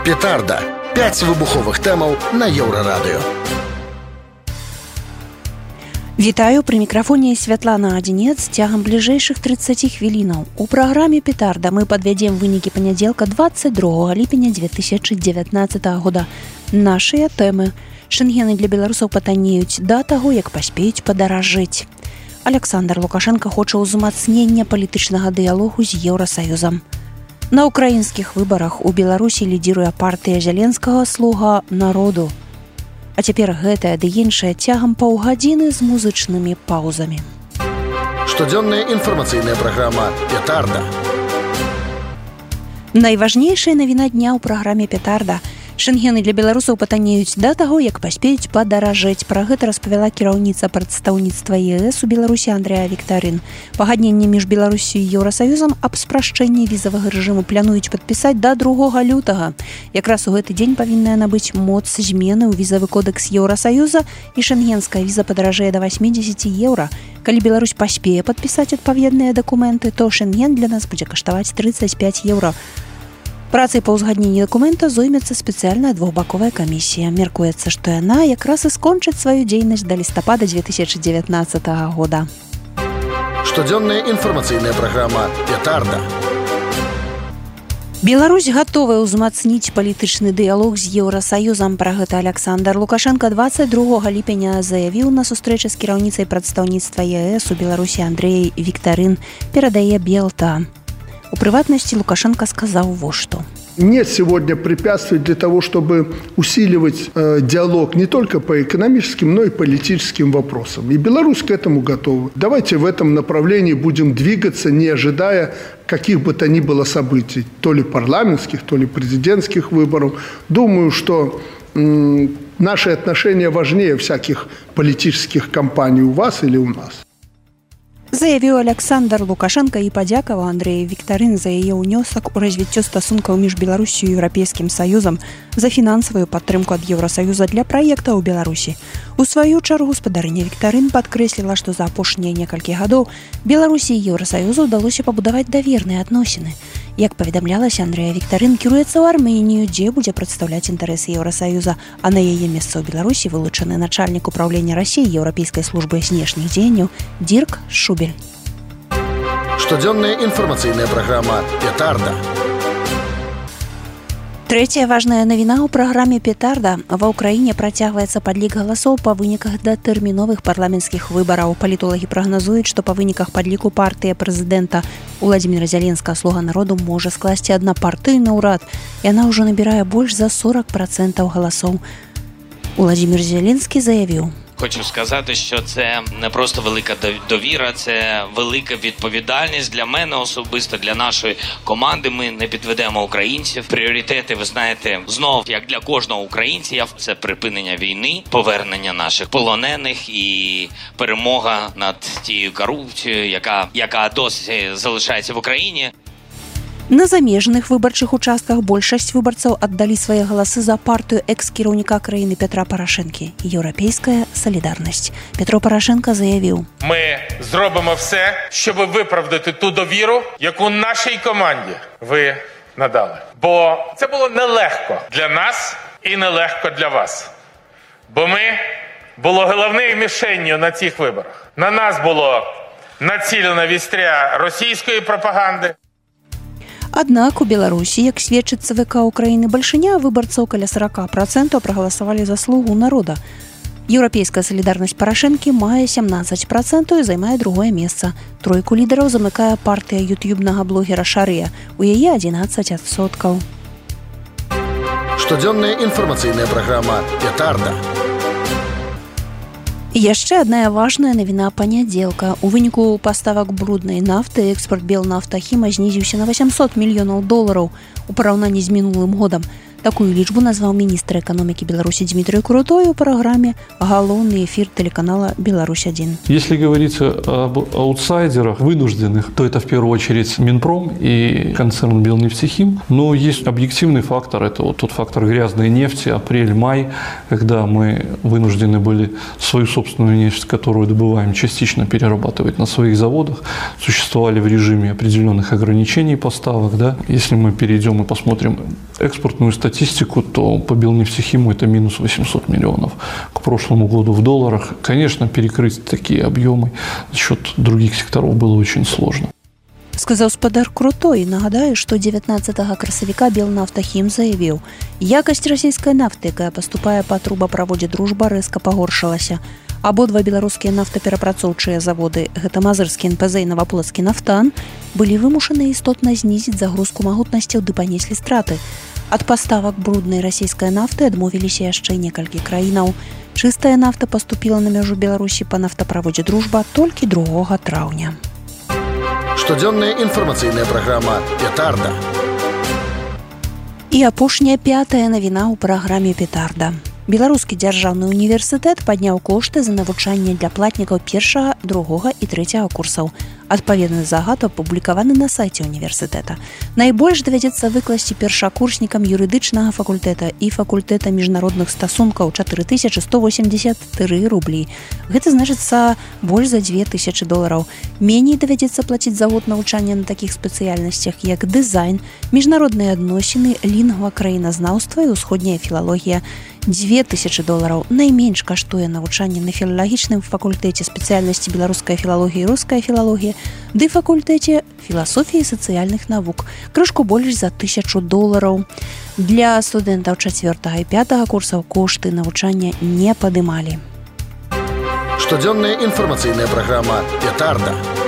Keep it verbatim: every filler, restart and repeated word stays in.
Петарда. П'ять вибухових тем на Єврорадіо. Вітаю, при мікрафоне Святлана Адзінец. Цягам бліжэйшых тридцати хвілінаў у праграме «Петарда» мы падвядзем вынікі панядзелка двадцать другого ліпеня две тысячи девятнадцатого года. Нашыя тэмы. Шэнгены для беларусаў патаннеюць да таго, як паспеюць падаражэць. Александр Лукашенко хоча ўзмацнення палітычнага дыялогу з Еўрасаюзам. На украінскіх выбарах у Беларусі лідзіруе партыя Зяленскага «Слуга народу». А цяпер гэтая ды іншая цягам паўгадзіны з музычнымі паўзамі. Штодзённая інфармацыйная праграма «Петарда». Найважнейшая навіна дня ў праграме «Петарда». Шэнгены для беларусаў патаннеюць да таго, як паспеюць падаражэць. Пра гэта распавяла кіраўніца прадстаўніцтва ЕС у Беларусі Андрэа Віктарын. Пагадненне між Беларусю і Еўрасаюзам аб спрашчэнні візавага рэжыму плануюць падпісаць да другога лютага. Якраз у гэты дзень павінная набыць моц змены ў візавы кодэкс Еўрасаюза, і шэнгенская віза падаражэе да восьмидесяти еўра. Калі Беларусь паспее падпісаць адпаведныя дакументы, то шэнген для нас будзе каштаваць тридцать пять еўра. Працай па ўзгадненні дакумента зоймецца спецыяльная двухбаковая камісія. Меркуецца, што яна якраз і скончыць сваю дзейнасць да лістапада две тысячи девятнадцатого года. Штодзённая інфармацыйная праграма «Петарда». Беларусь гатовая ўзмацніць палітычны дыялог з Еўрасаюзам. Пра гэта Александр Лукашенко двадцать другого ліпеня заявіў на сустрэчы з кіраўніцай прадстаўніцтва ЕС у Беларусі Андрэяй Віктарын, перадае Белта. У приватности Лукашенко сказал вот что. Нет сегодня препятствий для того, чтобы усиливать э, диалог не только по экономическим, но и политическим вопросам. И Беларусь к этому готова. Давайте в этом направлении будем двигаться, не ожидая каких бы то ни было событий, то ли парламентских, то ли президентских выборов. Думаю, что э, наши отношения важнее всяких политических кампаний у вас или у нас. Заявіў Александр Лукашенко і падзякаваў Андрэю Віктарын за яе ўнёсак у развіццё стасункаў між Беларусю і Еўрапейскім Саюзам, за фінансавую падтрымку ад Еўрасаюза для праекта ў Беларусі. У сваю чаргу спадарыня Віктарын падкрэсліла, што за апошнія некалькі гадоў Беларусі і Еўрасаюзу ўдалося пабудаваць даверныя адносіны. Як паведамлялася, Андрэа Віктарын кіруецца ў Арменію, дзе будзе прадстаўляць інтарэсы Еўрасаюза, а на яе месца ў Беларусі вылучаны начальнік управлення Расіі Еўрапейскай службы знешніх дзеянняў Дирк Шубель. Штодзённая інфармацыйная праграма «Петарда». Трэцяя важная навіна ў праграме «Петарда». Ва ўкраіне працягваецца падлік галасоў па выніках датэрміновых парламенцкіх выбараў. Палітолагі прагназуюць, што па выніках падліку партыя прэзідэнта Уладзіміра Зяленскага «Слуга народу» можа скласці аднапартыйны ўрад. Яна ўжо набірае больш за сорок процентаў галасоў. Уладзімір Зеленскі заявіў: Хочу сказати, що це не просто велика довіра, це велика відповідальність для мене особисто, для нашої команди. Ми не підведемо українців. Пріоритети, ви знаєте, знов, як для кожного українця, це припинення війни, повернення наших полонених і перемога над тією корупцією, яка, яка досі залишається в Україні. На замежных выбарчых участках большасць выбарцаў аддалі свае галасы за партыю экс-кіраўніка краіны Петра Порошенкі «Європейська солідарність». Петро Порошенко заявіў: Ми зробимо все, щоб виправдати ту довіру, яку нашій команді ви надали. Бо це було нелегко для нас і нелегко для вас. Бо ми було головною мішенню на цих виборах. На нас було націлена вістря російської пропаганди. Аднак у Беларусі, як сведчыць ЦВК Украіны, бальшыня выбарцаў каля сорок процентаў прагаласавалі за «Слугу народа». Еўрапейская солідарнасць Порошенкі мае семнадцать процентаў і займае другое месца. Тройку лідараў замыкае партыя ютубнага блогера Шарыя. У яе одиннадцать процентов. Штодзённая інфармацыйная праграма «Петарда». Яшчэ адная важная навіна панядзелка. У выніку паставак бруднай нафты экспорт Белнафтахіма знізіўся на восемьсот мільёнаў долараў у параўнанні з мінулым годам. Такую лічбу назваў міністр эканомікі Беларусі Дмітрый Крутой у праграме «Галоўны эфир» телеканала «Беларусь один». Если говорить об аутсайдерах вынужденных, то это в первую очередь Минпром и концерн Белнефтехим. Но есть объективный фактор, это вот тот фактор грязной нефти, апрель-май, когда мы вынуждены были свою собственную нефть, которую добываем, частично перерабатывать на своих заводах. Существовали в режиме определенных ограничений поставок. Да? Если мы перейдем и посмотрим экспортную статистику, статистику, то по Белнефтехиму это минус восемьсот миллионов. К прошлому году в долларах, конечно, перекрыть такие объемы за счет других секторов было очень сложно. Сказаў спадар Крутой. Нагадаю, што дзевятнаццатага красавіка Белнафтахім заявіў, якасць расійскай нафты, якая паступае па трубаправодзе «Дружба», рэзка пагоршылася. Абодва беларускія нафтаперапрацоўчыя заводы, гэта мазырскі эн пэ зэ і наваполацкі нафтан, былі вымушаны істотна знізіць загрузку магутнасцяў ды панеслі страты. Ад паставак бруднай расійскай нафты адмовіліся яшчэ некалькі краінаў. Чыстая нафта паступіла на мяжу Беларусі па нафтаправодзе «Дружба» толькі другога траўня. Штодзённая інфармацыйная праграма «Петарда». І апошняя пятая навіна ў праграме «Петарда». Беларускі дзяржаўны універсітэт падняў кошты за навучанне для платнікаў першага, другога і трэцяга курсаў. Адпаведны загад апублікаваны на сайце універсітэта. Найбольш давядзецца выкласці першакурснікам юрыдычнага факультэта і факультэта міжнародных стасункаў чатыры тысячы сто восемьдесят тры рублі. Гэта значыцца больш за дзве тысячы долараў. Меней давядзецца плаціць за год навучання на такіх спецыяльнасцях, як дызайн, міжнародныя адносіны, лінгва, краіназнаўства і ўсходняя філалогія. дзве тысячы долараў. Найменш каштуе навучанне на філалагічным факультэце спецыяльнасці беларуская філалогія і руская філалогія, ды факультэце філасофіі і сацыяльных навук. Крышку больш за тысячу долараў. Для студэнтаў чацвёртага і пятага курсаў кошты навучання не падымалі. Штодзённая інфармацыйная праграма «Петарда».